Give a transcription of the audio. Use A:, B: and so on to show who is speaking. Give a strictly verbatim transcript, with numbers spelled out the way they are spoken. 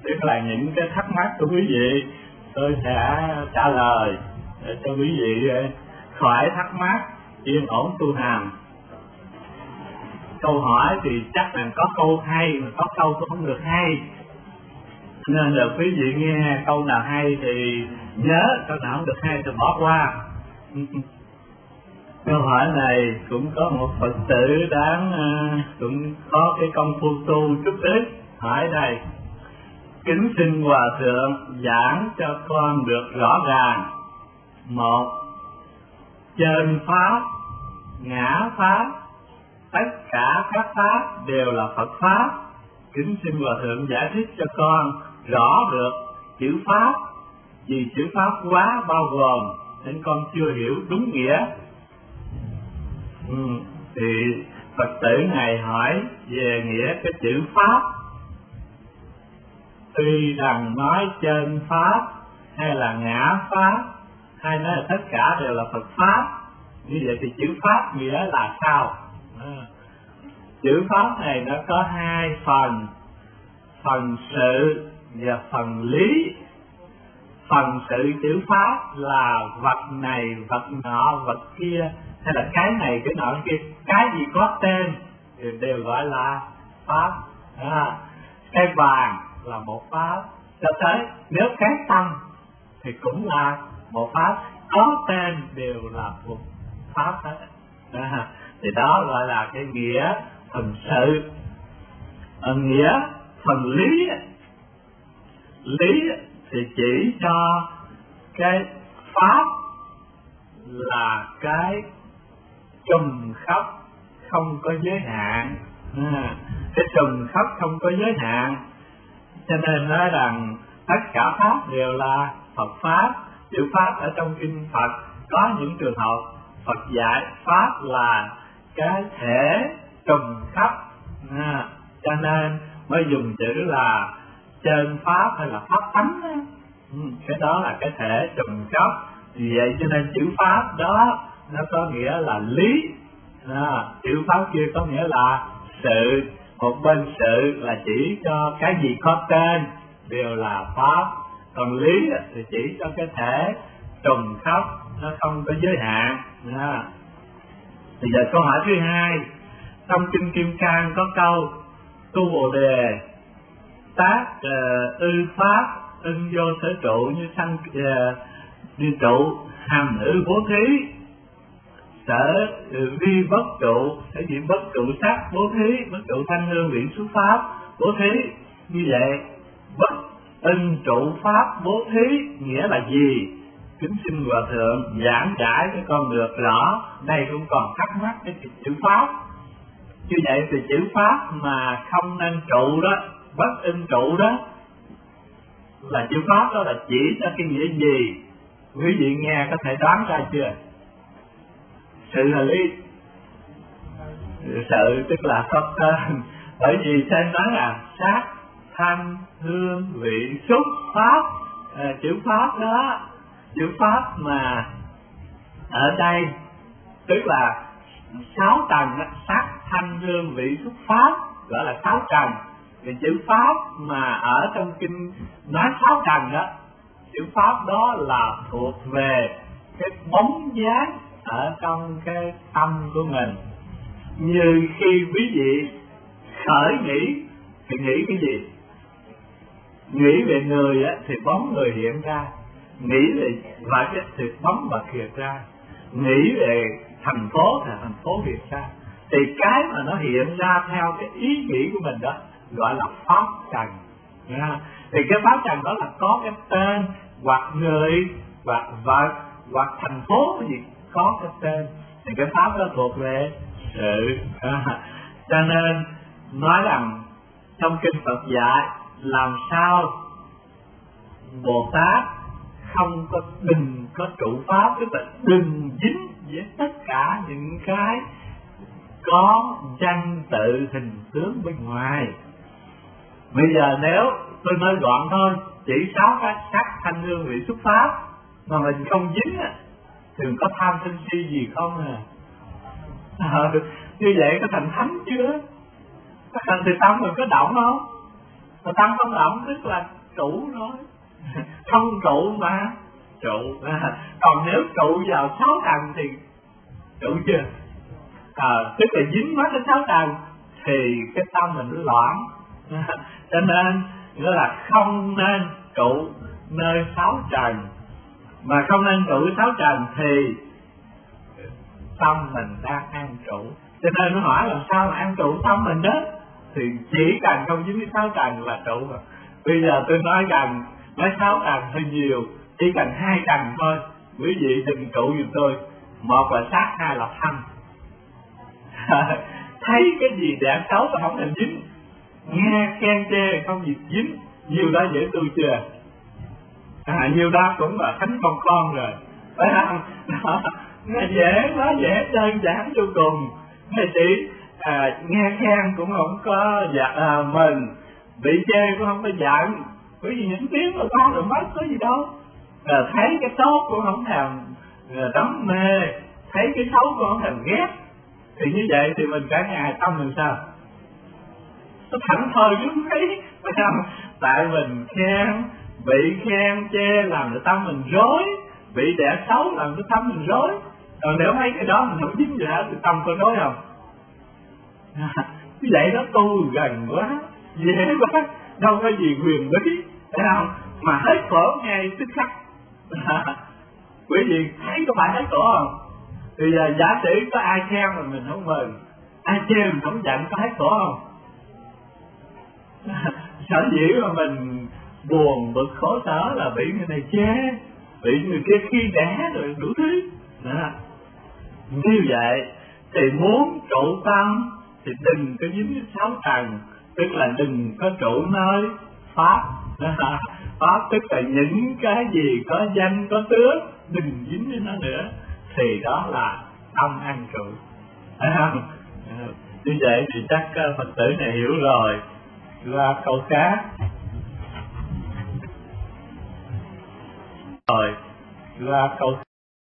A: tức là những cái thắc mắc của quý vị tôi sẽ trả lời để cho quý vị khỏi thắc mắc, yên ổn tu hành. Câu hỏi thì chắc là có câu hay, mà có câu cũng không được hay, nên là quý vị nghe câu nào hay thì nhớ, câu nào không được hay thì bỏ qua. Câu hỏi này cũng có một Phật tử đáng cũng có cái công phu tu chút ít hỏi đây: kính xin Hòa Thượng giảng cho con được rõ ràng. Một, chân pháp, ngã pháp, tất cả các pháp đều là Phật pháp. Kính xin Hòa Thượng giải thích cho con rõ được chữ pháp, vì chữ pháp quá bao gồm nên con chưa hiểu đúng nghĩa. Ừ, thì Phật tử này hỏi về nghĩa cái chữ pháp. Tuy rằng nói chân pháp hay là ngã pháp hay nói là tất cả đều là Phật pháp, như vậy thì chữ pháp nghĩa là sao? À, chữ pháp này nó có hai phần, phần sự và phần lý. Phần sự chữ pháp là vật này, vật nọ, vật kia, hay là cái này, cái nọ, cái kia, cái gì có tên thì đều gọi là pháp. À, cái vàng là một pháp, cho tới nếu cái tâm thì cũng là một pháp, có tên đều là một pháp hết. À, thì đó gọi là cái nghĩa phần sự. À, nghĩa phần lý, lý thì chỉ cho cái pháp là cái trùm khắp không có giới hạn. À, cái trùm khắp không có giới hạn, cho nên nói rằng tất cả pháp đều là Phật pháp. Chữ pháp ở trong kinh Phật có những trường hợp Phật dạy pháp là cái thể trùm khắp, à, cho nên mới dùng chữ là chân pháp hay là pháp tánh đó. Ừ, cái đó là cái thể trùm khắp. Vì vậy cho nên chữ pháp đó nó có nghĩa là lý, à, chữ pháp kia có nghĩa là sự. Một bên sự là chỉ cho cái gì có tên đều là pháp, còn lý thì chỉ cho cái thể trùm khắp, nó không có giới hạn. À, bây giờ câu hỏi thứ hai, trong kinh Kim Cang có câu tu Bồ đề tác uh, ư pháp ưng vô sở trụ như sanh uh, như trụ hàm ư bố thí sở vi bất trụ sở dĩ bất trụ sắc bố thí bất trụ thanh hương vị xuất pháp bố thí. Như vậy bất ưng trụ pháp bố thí nghĩa là gì? Kính xin Hòa Thượng giảng giải cho con được rõ. Đây cũng còn thắc mắc cái chữ pháp. Như vậy thì chữ pháp mà không nên trụ đó, bất ưng trụ đó, là chữ pháp đó là chỉ cho cái nghĩa gì? Quý vị nghe có thể đoán ra chưa? Sự là lý, sự tức là pháp tên. Bởi vì xem nói là sắc thanh hương vị xúc pháp, à, chữ pháp đó, chữ pháp mà ở đây tức là sáu tầng đó, sắc thanh hương vị xúc pháp gọi là sáu tầng. Thì chữ pháp mà ở trong kinh nói sáu tầng đó, chữ pháp đó là thuộc về cái bóng dáng ở trong cái tâm của mình. Như khi quý vị khởi nghĩ thì nghĩ cái gì? Nghĩ về người á, thì bóng người hiện ra, nghĩ về vật thì bóng vật hiện ra, nghĩ về thành phố thì thành phố hiện ra. Thì cái mà nó hiện ra theo cái ý nghĩ của mình đó gọi là pháp trần. Thì cái pháp trần đó là có cái tên, hoặc người, hoặc vật, hoặc thành phố gì có cái tên. Thì cái pháp đó thuộc về sự. À, cho nên nói rằng trong kinh Phật dạy làm sao Bồ Tát không có đừng có trụ pháp, tức là đừng dính với tất cả những cái có danh tự hình tướng bên ngoài. Bây giờ nếu tôi nói gọn thôi, chỉ sáu cái sắc thanh hương vị xuất pháp mà mình không dính á, thì có tham sân si gì không à? À, như vậy có thành thánh chưa? Có thành thì tâm mình có động không? Mà tâm không động tức là trụ thôi. Không trụ mà trụ. Còn nếu trụ vào sáu trần thì trụ chưa? À, tức là dính mắt đến sáu trần thì cái tâm mình nó loạn. Cho nên nghĩa là không nên trụ nơi sáu trần. Mà không nên trụ sáu trần thì tâm mình đang an trụ. Cho nên nó hỏi làm sao mà an trụ tâm mình đó, thì chỉ cần không dính với sáu trần là trụ rồi. Bây giờ tôi nói rằng nói sáu trần hơi nhiều, chỉ cần hai trần thôi. Quý vị đừng trụ giùm tôi. Một là sát, hai là thanh. Thấy cái gì đẹp xấu mà không thèm dính, nghe khen chê không gì dính, nhiều đó dễ tu chưa? À, nhiều đó cũng là thánh con con rồi, phải không? Nghe dễ, quá dễ, đơn giản vô cùng. Nghe chị à, nghe khen cũng không có giận à, mình, bị chê cũng không có giận, bởi vì những tiếng mà con rồi mất có gì đâu. À, thấy cái tốt cũng không thèm đắm mê, thấy cái xấu cũng không thèm ghét. Thì như vậy thì mình cả ngày tâm mình sao? Nó thảnh thơi đúng thấy, phải không? Tại mình khen, bị khen chê làm cho tâm mình rối, bị đẻ xấu làm cho tâm mình rối. Còn nếu mấy cái đó mình không dính gì hết thì tâm có rối không? Như vậy nó tu gần quá, dễ quá, đâu có gì quyền bí, phải không? Mà hết khổ ngay tức khắc. Quý vị thấy có phải hết khổ không? Bây giờ giả sử có ai khen mà mình không mừng, ai chê mình không giận, có hết khổ không? Sở dĩ mà mình buồn bực khổ sở là bị người này chê, bị người kia khi đẻ rồi đủ thứ. Đó. Như vậy thì muốn trụ tâm thì đừng có dính với sáu trần, tức là đừng có trụ nơi pháp. Pháp tức là những cái gì có danh có tướng, đừng dính với nó nữa, thì đó là tâm an trụ. Như vậy thì chắc Phật tử này hiểu rồi. Qua câu khác. Rồi, qua câu